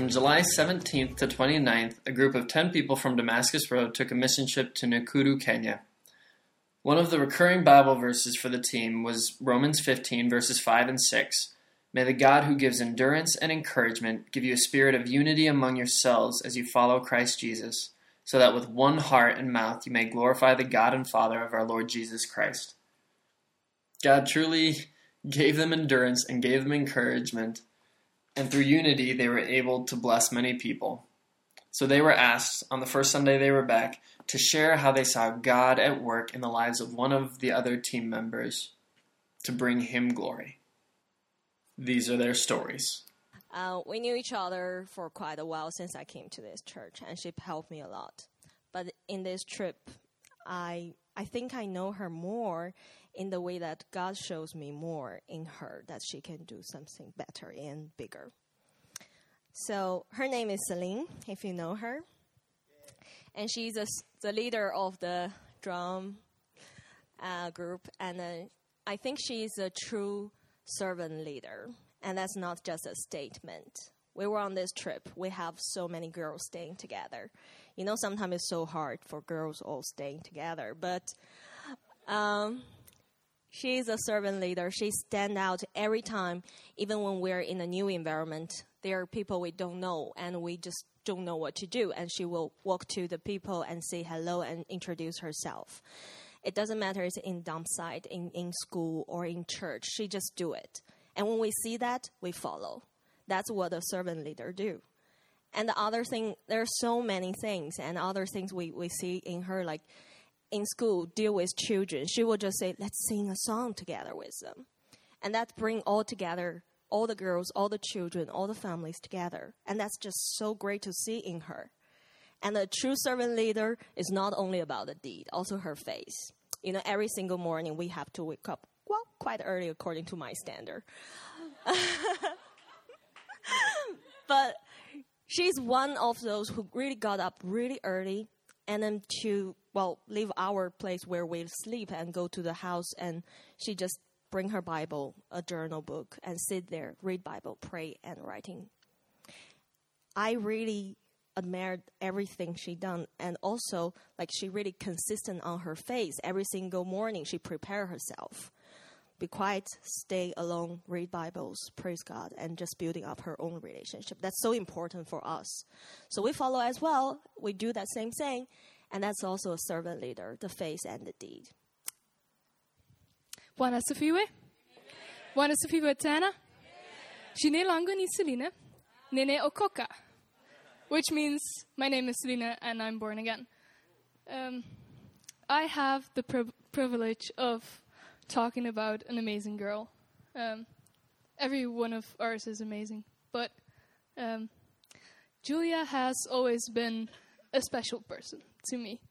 July 17th to 29th, a group of 10 people from Damascus Road took a mission trip to Nakuru, Kenya. One of the recurring Bible verses for the team was Romans 15, verses 5 and 6. May the God who gives endurance and encouragement give you a spirit of unity among yourselves as you follow Christ Jesus, so that with one heart and mouth you may glorify the God and Father of our Lord Jesus Christ. God truly gave them endurance and gave them encouragement, and through unity they were able to bless many people. So they were asked, on the first Sunday they were back, to share how they saw God at work in the lives of one of the other team members to bring Him glory. These are their stories. We knew each other for quite a while since I came to this church, and she helped me a lot. But in this trip, I think I know her more in the way that God shows me more in her, that she can do something better and bigger. So her name is Celine, if you know her. And she's the leader of the drum group. And I think she's a true servant leader. And that's not just a statement. We were on this trip. We have so many girls staying together. You know, sometimes it's so hard for girls all staying together. But she's a servant leader. She stands out every time, even when we're in a new environment. There are people we don't know, and we just don't know what to do. And she will walk to the people and say hello and introduce herself. It doesn't matter if it's in dump site, in school, or in church. She just do it. And when we see that, we follow. That's what a servant leader do. And the other thing, there are so many things, and other things we see in her, like in school, deal with children. She will just say, let's sing a song together with them. And that bring all together, all the girls, all the children, all the families together. And that's just so great to see in her. And a true servant leader is not only about the deed, also her face. You know, every single morning we have to wake up, well, quite early according to my standard. But she's one of those who really got up really early and then to, leave our place where we sleep and go to the house, and she just bring her Bible, a journal book, and sit there, read Bible, pray, and writing. I really admired everything she done, and also, she really consistent on her face. Every single morning, she prepare herself. Be quiet, stay alone, read Bibles, praise God, and just building up her own relationship. That's so important for us. So we follow as well. We do that same thing, and that's also a servant leader, the face and the deed. Bwana asifiwe. Bwana asifiwe tena. Jina langu ni Selina. Nene okoka. Which means my name is Selina and I'm born again. I have the privilege of talking about an amazing girl. Every one of ours is amazing. But Julia has always been a special person to me.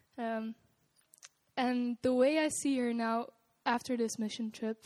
And the way I see her now after this mission trip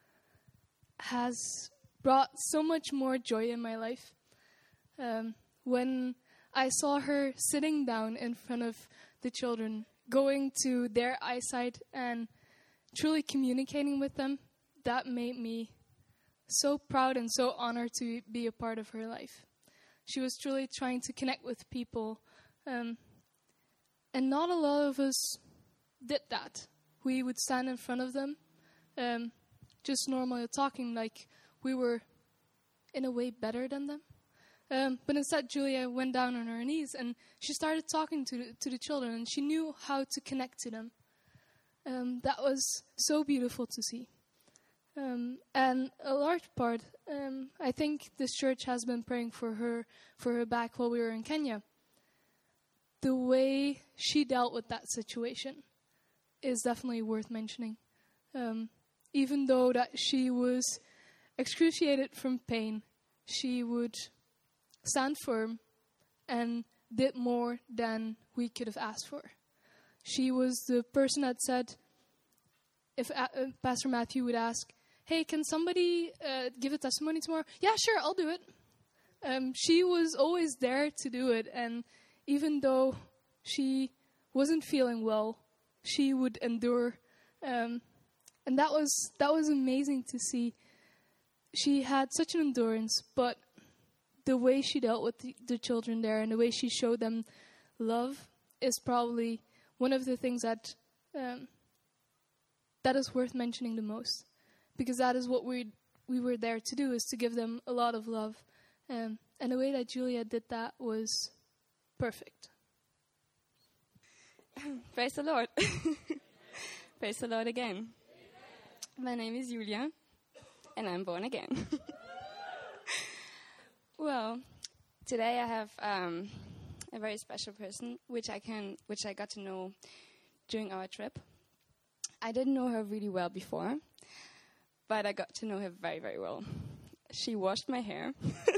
has brought so much more joy in my life. When I saw her sitting down in front of the children, going to their eyesight and truly communicating with them, that made me so proud and so honored to be a part of her life. She was truly trying to connect with people, and not a lot of us did that. We would stand in front of them, just normally talking like we were in a way better than them. But instead, Julia went down on her knees and she started talking to the children, and she knew how to connect to them. That was so beautiful to see. And a large part, I think this church has been praying for her back while we were in Kenya. The way she dealt with that situation is definitely worth mentioning. Even though that she was excruciated from pain, she would stand firm and did more than we could have asked for. She was the person that said, if Pastor Matthew would ask, hey, can somebody give a testimony tomorrow? Yeah, sure, I'll do it. She was always there to do it, and even though she wasn't feeling well, she would endure. And that was amazing to see. She had such an endurance, but the way she dealt with the children there and the way she showed them love is probably one of the things that that is worth mentioning the most, because that is what we were there to do, is to give them a lot of love, and the way that Julia did that was perfect. Praise the Lord. Praise the Lord again. My name is Julia, and I'm born again. Well, today I have a very special person, which I got to know during our trip. I didn't know her really well before, but I got to know her very, very well. She washed my hair,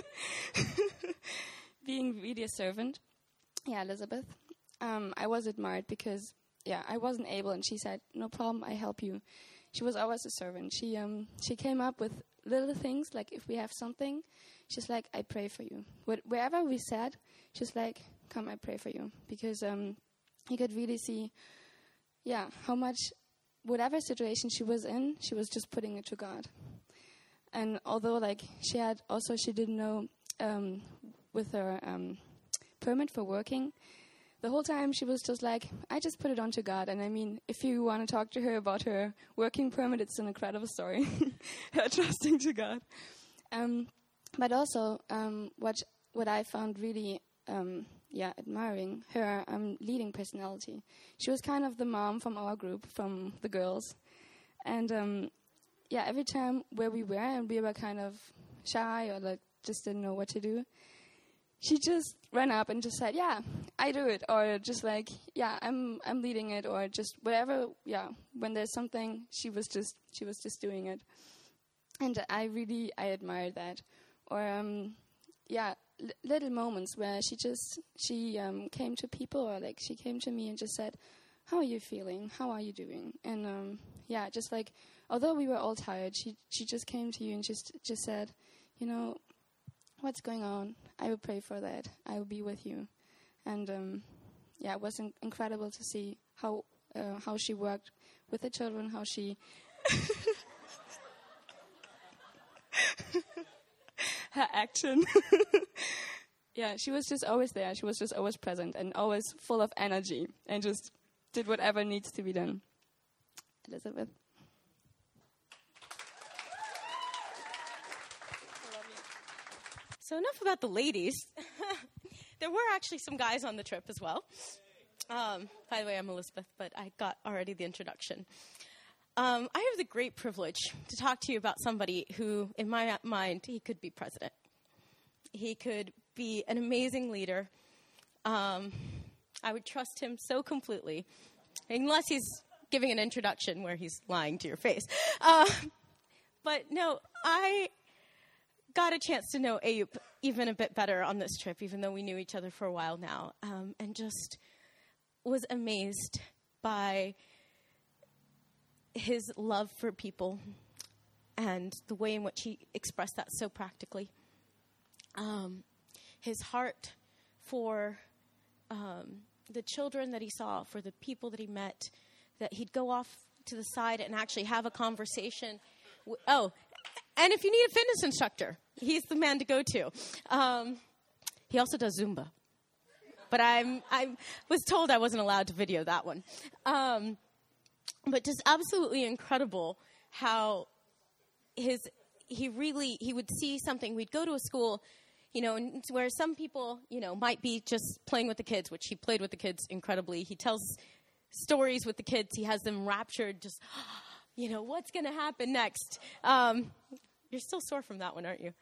being really a servant. Yeah, Elizabeth. I was admired because, I wasn't able, and she said, "No problem, I help you." She was always a servant. She came up with little things, like if we have something, she's like, "I pray for you." Wherever we sat, she's like, "Come, I pray for you," because you could really see, how much, whatever situation she was in, she was just putting it to God. And although, she didn't know with her permit for working, the whole time she was just like, I just put it on to God. And I mean, if you want to talk to her about her working permit, it's an incredible story. Her trusting to God. But also, what I found really, admiring, her leading personality. She was kind of the mom from our group, from the girls. And, every time where we were, and we were kind of shy or just didn't know what to do, she just ran up and just said, "Yeah, I do it," or just like, "Yeah, I'm leading it," or just whatever. Yeah, when there's something, she was just doing it, and I admired that. Or little moments where she came to people, or she came to me and just said, "How are you feeling? How are you doing?" And just like, although we were all tired, she just came to you and just said, "What's going on? I will pray for that. I will be with you." And it was incredible to see how she worked with the children, how she her action. She was just always there. She was just always present and always full of energy and just did whatever needs to be done. Elizabeth. So enough about the ladies. There were actually some guys on the trip as well. By the way, I'm Elizabeth, but I got already the introduction. I have the great privilege to talk to you about somebody who, in my mind, he could be president. He could be an amazing leader. I would trust him so completely, unless he's giving an introduction where he's lying to your face. But no, I got a chance to know Ayub even a bit better on this trip, even though we knew each other for a while now, and just was amazed by his love for people and the way in which he expressed that so practically. His heart for the children that he saw, for the people that he met, that he'd go off to the side and actually have a conversation. And if you need a fitness instructor, he's the man to go to. He also does Zumba. But I was told I wasn't allowed to video that one. But just absolutely incredible how he would see something. We'd go to a school, and where some people, might be just playing with the kids, which he played with the kids incredibly. He tells stories with the kids. He has them raptured, just, what's going to happen next? You're still sore from that one, aren't you?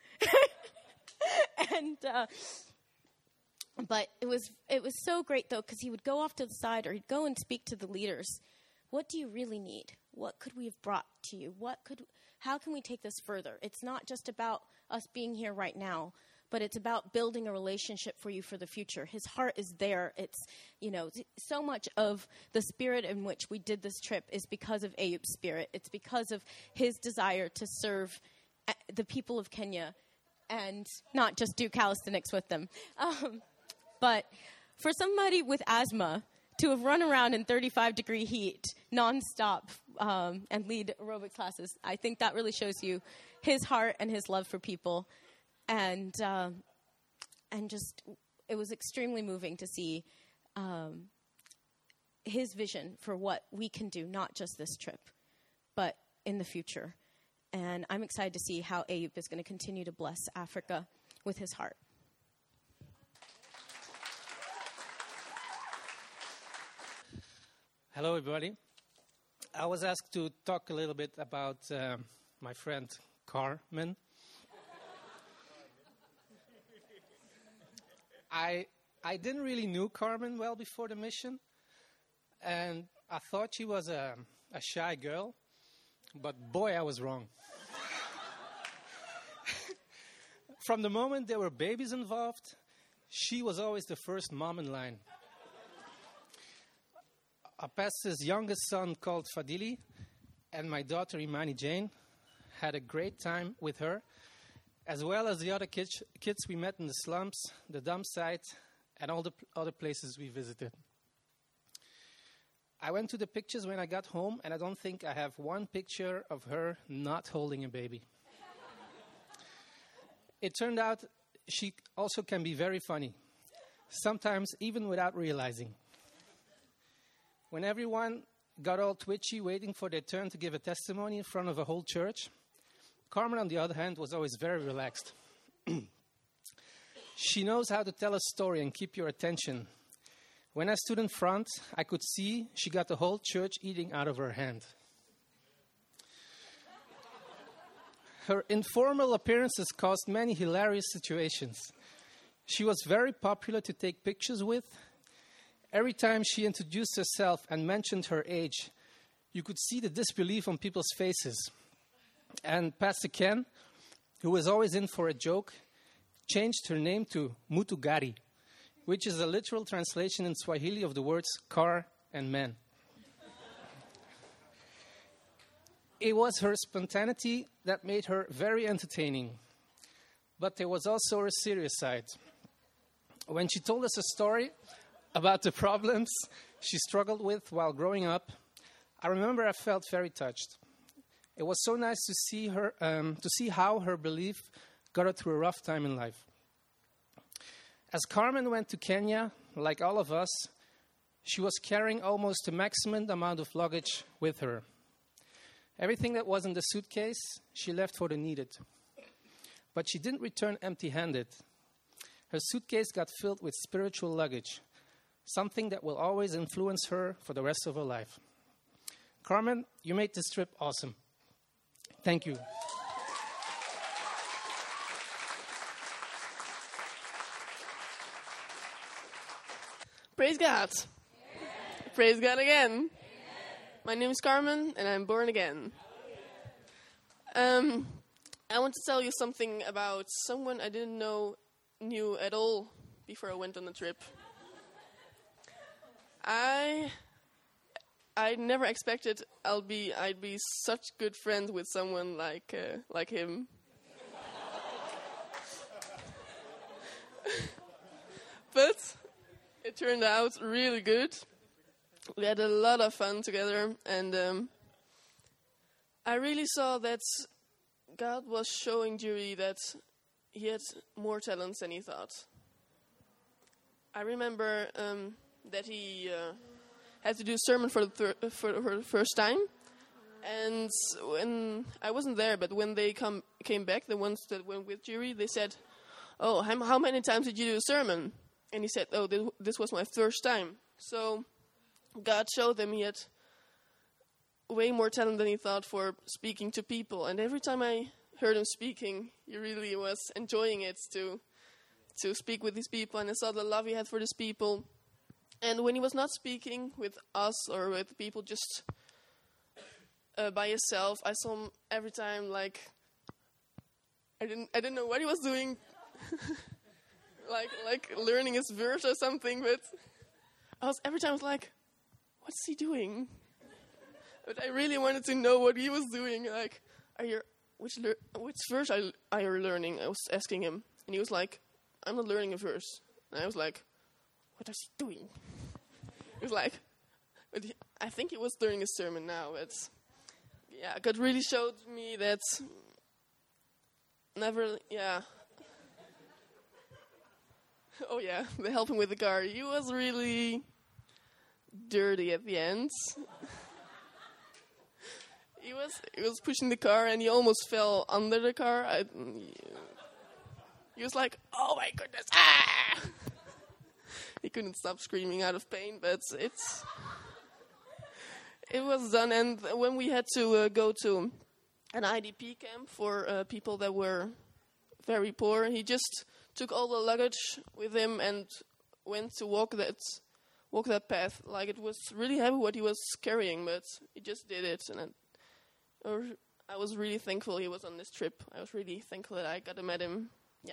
But it was so great, though, because he would go off to the side, or he'd go and speak to the leaders. What do you really need? What could we have brought to you? How can we take this further? It's not just about us being here right now, but it's about building a relationship for you for the future. His heart is there. It's, so much of the spirit in which we did this trip is because of Ayub's spirit. It's because of his desire to serve the people of Kenya and not just do calisthenics with them. But for somebody with asthma to have run around in 35-degree heat nonstop and lead aerobic classes, I think that really shows you his heart and his love for people. And and just it was extremely moving to see his vision for what we can do, not just this trip, but in the future. And I'm excited to see how Abe is going to continue to bless Africa with his heart. Hello, everybody. I was asked to talk a little bit about my friend Carmen. I didn't really know Carmen well before the mission, and I thought she was a shy girl, but boy, I was wrong. From the moment there were babies involved, she was always the first mom in line. Our pastor's youngest son, called Fadili, and my daughter, Imani Jane, had a great time with her, as well as the other kids we met in the slums, the dump site, and all the other places we visited. I went to the pictures when I got home, and I don't think I have one picture of her not holding a baby. It turned out she also can be very funny, sometimes even without realizing. When everyone got all twitchy waiting for their turn to give a testimony in front of a whole church, Carmen, on the other hand, was always very relaxed. She knows how to tell a story and keep your attention. When I stood in front, I could see she got the whole church eating out of her hand. Her informal appearances caused many hilarious situations. She was very popular to take pictures with. Every time she introduced herself and mentioned her age, you could see the disbelief on people's faces. And Pastor Ken, who was always in for a joke, changed her name to Mutugari, which is a literal translation in Swahili of the words car and man. It was her spontaneity that made her very entertaining. But there was also her serious side. When she told us a story about the problems she struggled with while growing up, I remember I felt very touched. It was so nice to see her, to see how her belief got her through a rough time in life. As Carmen went to Kenya, like all of us, she was carrying almost the maximum amount of luggage with her. Everything that was in the suitcase, she left for the needed. But she didn't return empty-handed. Her suitcase got filled with spiritual luggage, something that will always influence her for the rest of her life. Carmen, you made this trip awesome. Thank you. Praise God. Amen. Praise God again. Amen. My name is Carmen, and I'm born again. I want to tell you something about someone I didn't knew at all before I went on the trip. I never expected I'd be such good friends with someone like him. But it turned out really good. We had a lot of fun together, and I really saw that God was showing Jerry that he had more talents than he thought. I remember that he had to do a sermon for the first time, and when I wasn't there, but when they came back, the ones that went with Jerry, they said, "Oh, how many times did you do a sermon?" And he said, "Oh, this was my first time." So God showed them he had way more talent than he thought for speaking to people. And every time I heard him speaking, he really was enjoying it to speak with these people. And I saw the love he had for these people. And when he was not speaking with us or with people just by himself, I saw him every time like I didn't know what he was doing. like learning his verse or something, but every time I was like, what's he doing? But I really wanted to know what he was doing. Like, which verse are you learning? I was asking him, and he was like, I'm not learning a verse. And I was like, what is he doing? He was like, I think he was learning a sermon now. But yeah, God really showed me that Oh yeah, the helping with the car. He was really dirty at the end. He was pushing the car and he almost fell under the car. He was like, "Oh my goodness!" Ah! He couldn't stop screaming out of pain, but it was done. And when we had to go to an IDP camp for people that were very poor, he just took all the luggage with him and went to walk that path. Like, it was really heavy what he was carrying, but he just did it. And I was really thankful he was on this trip. I was really thankful that I got to meet him. Yeah.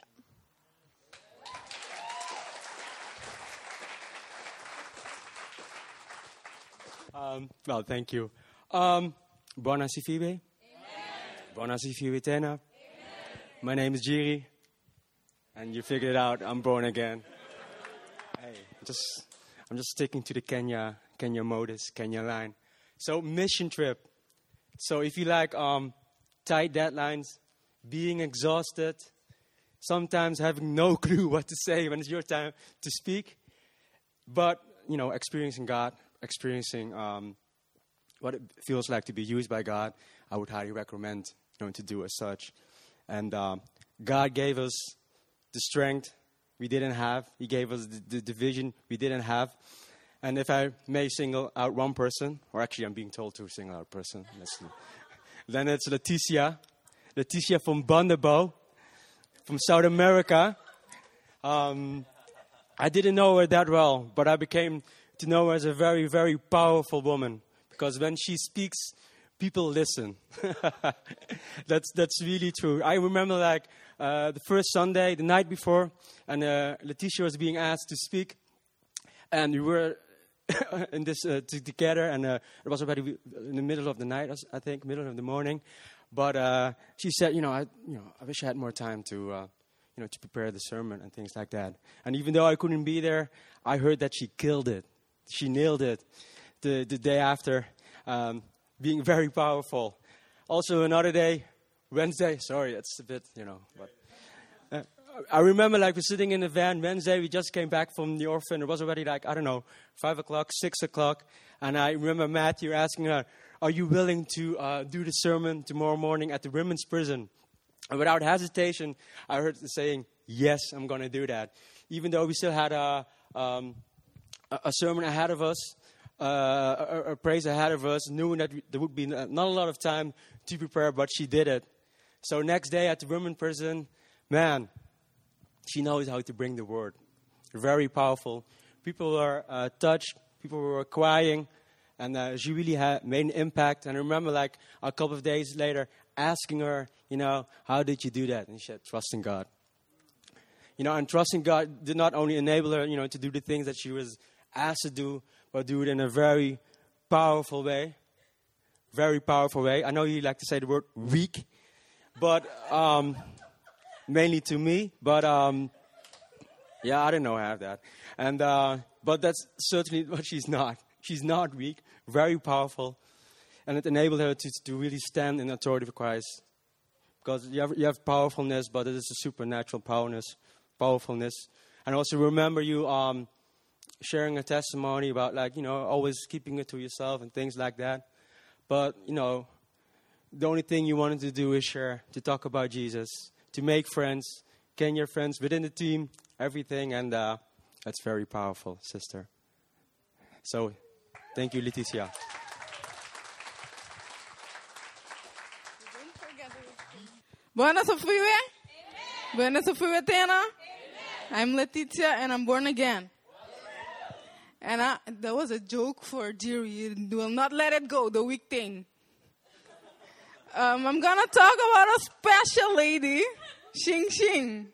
Well, thank you. Buona si fibe? Buona si fibe tena? My name is Jiri, and you figured it out. I'm born again. Hey, I'm just sticking to the Kenya modus, Kenya line. So, mission trip. So, if you like tight deadlines, being exhausted, sometimes having no clue what to say when it's your time to speak, but experiencing God, experiencing what it feels like to be used by God, I would highly recommend to do as such. And God gave us the strength we didn't have. He gave us the vision we didn't have. And if I may single out one person, or actually I'm being told to single out a person, then it's Leticia from Bundabo, from South America. I didn't know her that well, but I became to know her as a very, very powerful woman. Because when she speaks, people listen. That's really true. I remember the first Sunday, the night before, and Leticia was being asked to speak. And we were in this together, and it was already in the middle of the night, I think, middle of the morning. But she said, I wish I had more time to prepare the sermon and things like that. And even though I couldn't be there, I heard that she killed it. She nailed it the day after, being very powerful. Also another day, Wednesday. Sorry, it's a bit, but I remember we're sitting in the van Wednesday. We just came back from the orphan. It was already 5 o'clock, 6 o'clock. And I remember Matthew asking her, "Are you willing to do the sermon tomorrow morning at the women's prison?" And without hesitation, I heard the saying, "Yes, I'm going to do that." Even though we still had a sermon ahead of us, a praise ahead of us, knowing that there would be not a lot of time to prepare, but she did it. So next day at the women's prison, man, she knows how to bring the word. Very powerful. People were touched. People were crying. And she really made an impact. And I remember a couple of days later asking her, how did you do that? And she said, trusting God. And trusting God did not only enable her, to do the things that she was asked to do, but do it in a very powerful way. Very powerful way. I know you like to say the word weak, but mainly to me. But I don't know how to have that. And but that's certainly what she's not. She's not weak. Very powerful, and it enabled her to really stand in the authority of Christ. Because you have powerfulness, but it is a supernatural powerfulness. And also remember you sharing a testimony about always keeping it to yourself and things like that. But the only thing you wanted to do is share, to talk about Jesus, to make friends, Kenya friends within the team, everything, and that's very powerful, sister. So, thank you, Leticia. Buenas Sofia. Buenas Sofia Tena. I'm Leticia and I'm born again. And that was a joke for Jerry. You will not let it go, the weak thing. I'm going to talk about a special lady, Xing Xing.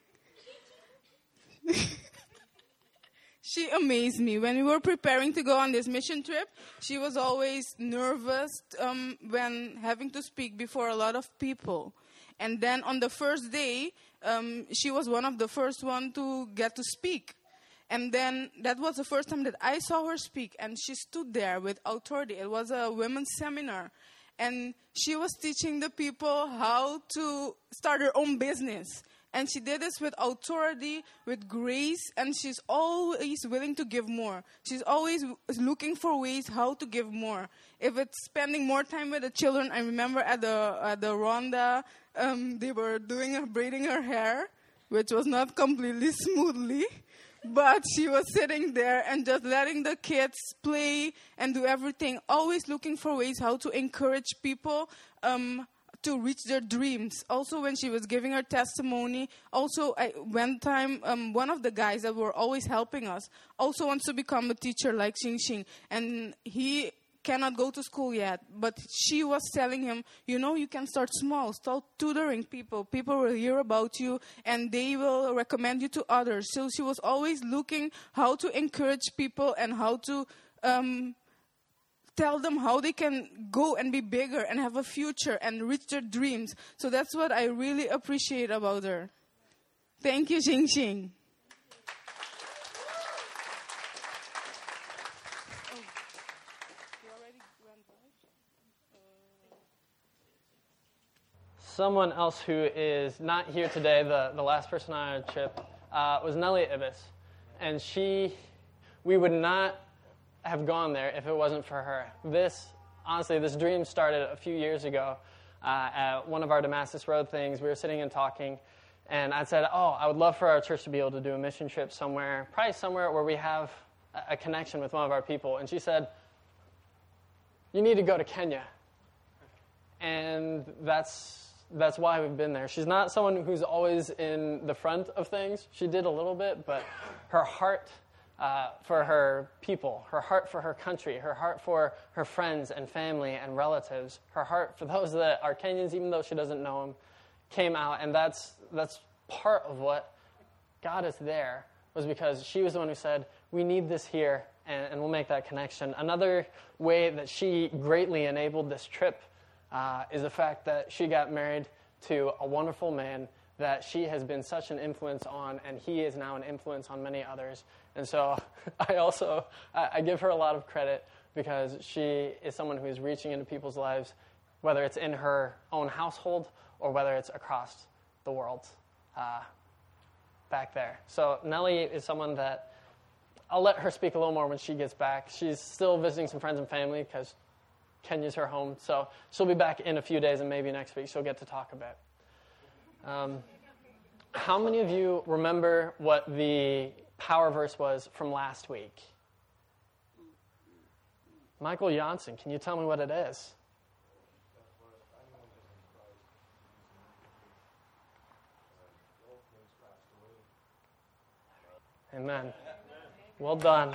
She amazed me. When we were preparing to go on this mission trip, she was always nervous when having to speak before a lot of people. And then on the first day, she was one of the first one to get to speak. And then that was the first time that I saw her speak. And she stood there with authority. It was a women's seminar. And she was teaching the people how to start their own business. And she did this with authority, with grace, and she's always willing to give more. She's always looking for ways how to give more. If it's spending more time with the children, I remember at the Ronda, they were braiding her hair, which was not completely smoothly. But she was sitting there and just letting the kids play and do everything, always looking for ways how to encourage people to reach their dreams. Also, when she was giving her testimony, one time, one of the guys that were always helping us also wants to become a teacher like Xing Xing. And he cannot go to school yet, but she was telling him, you can start small, start tutoring people. People will hear about you and they will recommend you to others. So she was always looking how to encourage people and how to tell them how they can go and be bigger and have a future and reach their dreams. So that's what I really appreciate about her. Thank you, Xing Xing. Someone else who is not here today, the last person on our trip, was Nellie Ibis. And we would not have gone there if it wasn't for her. This dream started a few years ago at one of our Damascus Road things. We were sitting and talking, and I said, I would love for our church to be able to do a mission trip somewhere, probably somewhere where we have a connection with one of our people. And she said, you need to go to Kenya. And that's why we've been there. She's not someone who's always in the front of things. She did a little bit, but her heart for her people, her heart for her country, her heart for her friends and family and relatives, her heart for those that are Kenyans, even though she doesn't know them, came out. And that's part of what got us there, was because she was the one who said, we need this here, and we'll make that connection. Another way that she greatly enabled this trip is the fact that she got married to a wonderful man that she has been such an influence on, and he is now an influence on many others. And so I give her a lot of credit, because she is someone who is reaching into people's lives, whether it's in her own household or whether it's across the world back there. So Nellie is someone that I'll let her speak a little more when she gets back. She's still visiting some friends and family because Kenya's her home. So she'll be back in a few days, and maybe next week she'll get to talk a bit. How many of you remember what the power verse was from last week? Michael Janssen, can you tell me what it is? Amen. Well done.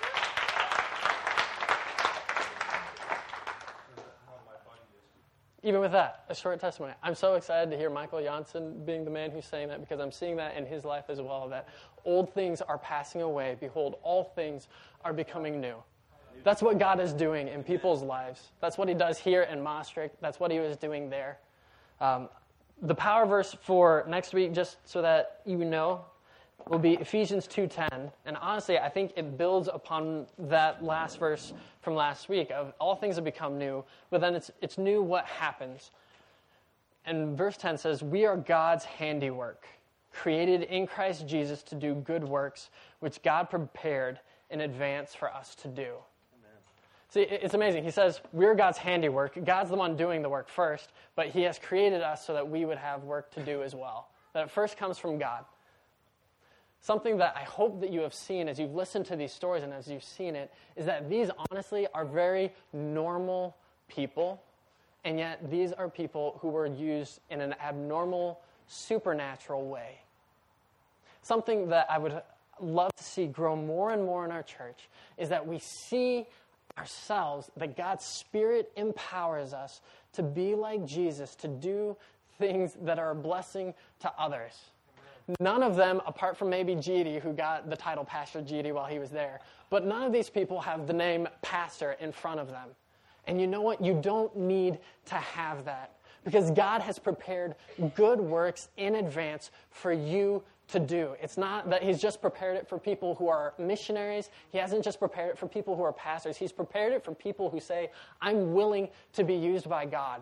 Even with that, a short testimony. I'm so excited to hear Michael Janssen being the man who's saying that, because I'm seeing that in his life as well, that old things are passing away. Behold, all things are becoming new. That's what God is doing in people's lives. That's what he does here in Maastricht. That's what he was doing there. The power verse for next week, just so that you know, will be Ephesians 2:10. And honestly, I think it builds upon that last verse from last week of all things have become new, but then it's new what happens. And verse 10 says, we are God's handiwork, created in Christ Jesus to do good works, which God prepared in advance for us to do. Amen. See, it's amazing. He says, we're God's handiwork. God's the one doing the work first, but he has created us so that we would have work to do as well. That it first comes from God. Something that I hope that you have seen as you've listened to these stories and as you've seen it is that these honestly are very normal people, and yet these are people who were used in an abnormal, supernatural way. Something that I would love to see grow more and more in our church is that we see ourselves, that God's Spirit empowers us to be like Jesus, to do things that are a blessing to others. None of them, apart from maybe G.D., who got the title Pastor G.D. while he was there, but none of these people have the name pastor in front of them. And you know what? You don't need to have that, because God has prepared good works in advance for you to do. It's not that he's just prepared it for people who are missionaries. He hasn't just prepared it for people who are pastors. He's prepared it for people who say, I'm willing to be used by God.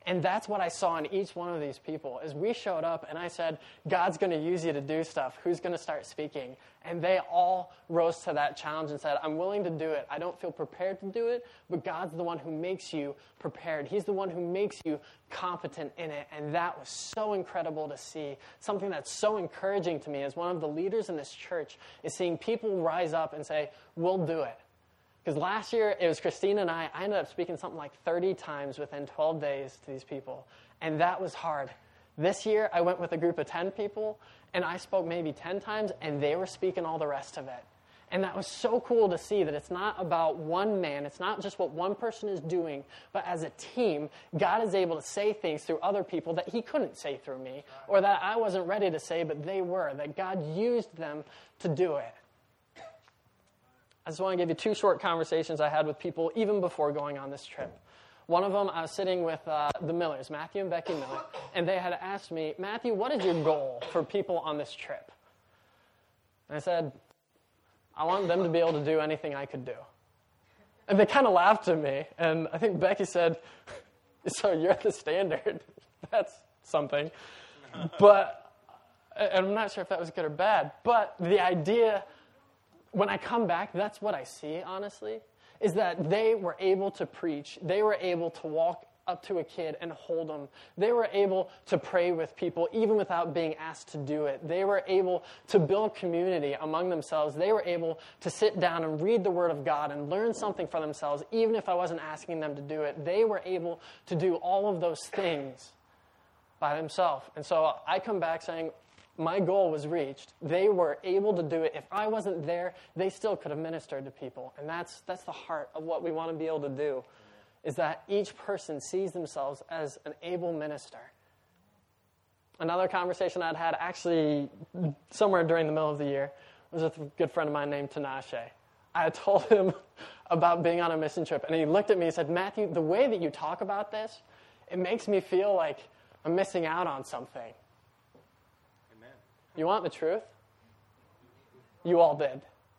And that's what I saw in each one of these people. As we showed up and I said, God's going to use you to do stuff. Who's going to start speaking? And they all rose to that challenge and said, I'm willing to do it. I don't feel prepared to do it, but God's the one who makes you prepared. He's the one who makes you competent in it. And that was so incredible to see. Something that's so encouraging to me as one of the leaders in this church is seeing people rise up and say, we'll do it. Because last year, it was Christine and I ended up speaking something like 30 times within 12 days to these people. And that was hard. This year, I went with a group of 10 people, and I spoke maybe 10 times, and they were speaking all the rest of it. And that was so cool to see that it's not about one man. It's not just what one person is doing, but as a team, God is able to say things through other people that he couldn't say through me, or that I wasn't ready to say, but they were, that God used them to do it. I just want to give you 2 short conversations I had with people even before going on this trip. One of them, I was sitting with the Millers, Matthew and Becky Miller, and they had asked me, Matthew, what is your goal for people on this trip? And I said, I want them to be able to do anything I could do. And they kind of laughed at me, and I think Becky said, so you're the standard. That's something. But, and I'm not sure if that was good or bad, but the idea, when I come back, that's what I see, honestly, is that they were able to preach. They were able to walk up to a kid and hold them. They were able to pray with people even without being asked to do it. They were able to build community among themselves. They were able to sit down and read the Word of God and learn something for themselves even if I wasn't asking them to do it. They were able to do all of those things by themselves. And so I come back saying, my goal was reached. They were able to do it. If I wasn't there, they still could have ministered to people. And that's the heart of what we want to be able to do, is that each person sees themselves as an able minister. Another conversation I'd had actually somewhere during the middle of the year was with a good friend of mine named Tinashe. I had told him about being on a mission trip, and he looked at me and said, Matthew, the way that you talk about this, it makes me feel like I'm missing out on something. You want the truth? You all did.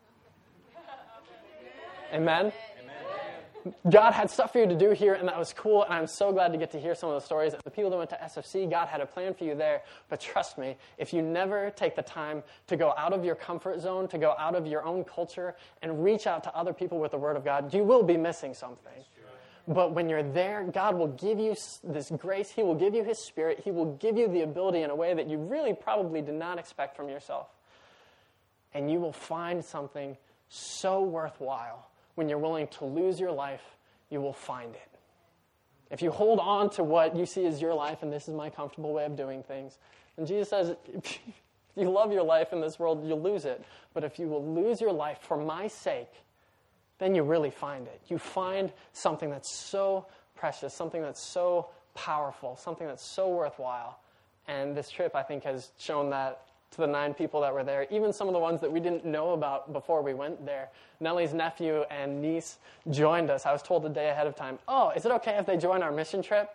Amen? God had stuff for you to do here, and that was cool, and I'm so glad to get to hear some of the stories. The people that went to SFC, God had a plan for you there, but trust me, if you never take the time to go out of your comfort zone, to go out of your own culture, and reach out to other people with the Word of God, you will be missing something. But when you're there, God will give you this grace. He will give you His Spirit. He will give you the ability in a way that you really probably did not expect from yourself. And you will find something so worthwhile. When you're willing to lose your life, you will find it. If you hold on to what you see as your life, and this is my comfortable way of doing things, and Jesus says, if you love your life in this world, you'll lose it. But if you will lose your life for my sake, then you really find it. You find something that's so precious, something that's so powerful, something that's so worthwhile. And this trip, I think, has shown that to the 9 people that were there, even some of the ones that we didn't know about before we went there. Nellie's nephew and niece joined us. I was told the day ahead of time, oh, is it okay if they join our mission trip?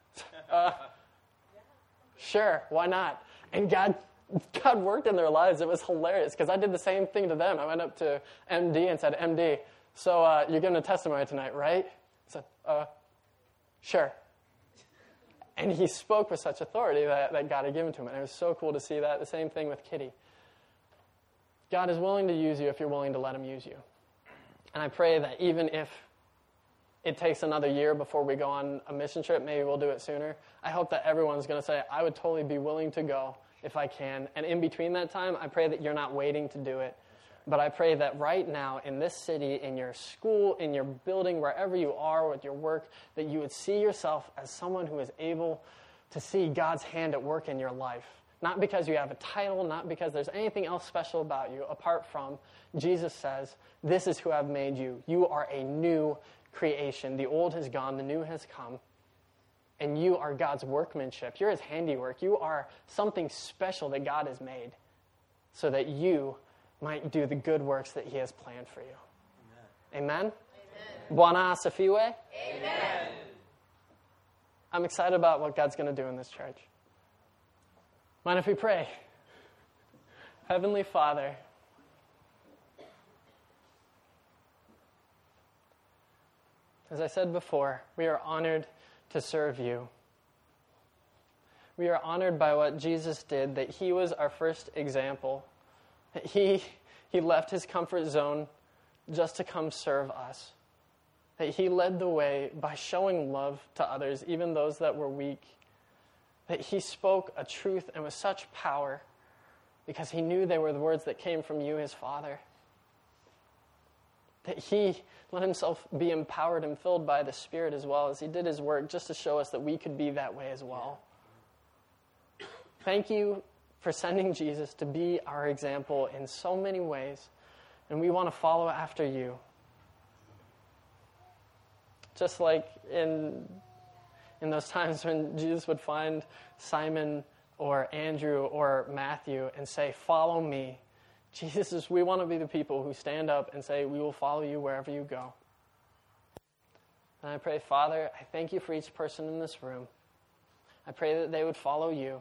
Sure, why not? And God worked in their lives. It was hilarious because I did the same thing to them. I went up to MD and said, MD, so you're giving a testimony tonight, right? He said, sure. And he spoke with such authority that God had given to him. And it was so cool to see that. The same thing with Kitty. God is willing to use you if you're willing to let Him use you. And I pray that even if it takes another year before we go on a mission trip, maybe we'll do it sooner, I hope that everyone's going to say, I would totally be willing to go if I can. And in between that time, I pray that you're not waiting to do it. But I pray that right now, in this city, in your school, in your building, wherever you are with your work, that you would see yourself as someone who is able to see God's hand at work in your life. Not because you have a title, not because there's anything else special about you, apart from Jesus says, this is who I've made you. You are a new creation. The old has gone, the new has come. And you are God's workmanship. You're His handiwork. You are something special that God has made so that you might do the good works that He has planned for you. Amen? Bwana asifiwe? Amen. I'm excited about what God's going to do in this church. Mind if we pray? Heavenly Father, as I said before, we are honored to serve You. We are honored by what Jesus did, that he was our first example. That he left his comfort zone just to come serve us. That he led the way by showing love to others, even those that were weak. That he spoke a truth and with such power because he knew they were the words that came from you, his Father. That he let himself be empowered and filled by the Spirit as well as he did his work just to show us that we could be that way as well. Thank you for sending Jesus to be our example in so many ways, and we want to follow after you. Just like in those times when Jesus would find Simon or Andrew or Matthew and say, "Follow me." Jesus, we want to be the people who stand up and say, "We will follow you wherever you go." And I pray, Father, I thank you for each person in this room. I pray that they would follow you,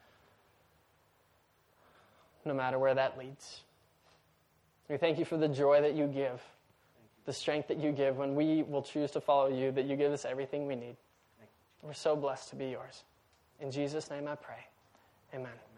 no matter where that leads. We thank you for the joy that you give, the strength that you give when we will choose to follow you, that you give us everything we need. We're so blessed to be yours. In Jesus' name I pray. Amen.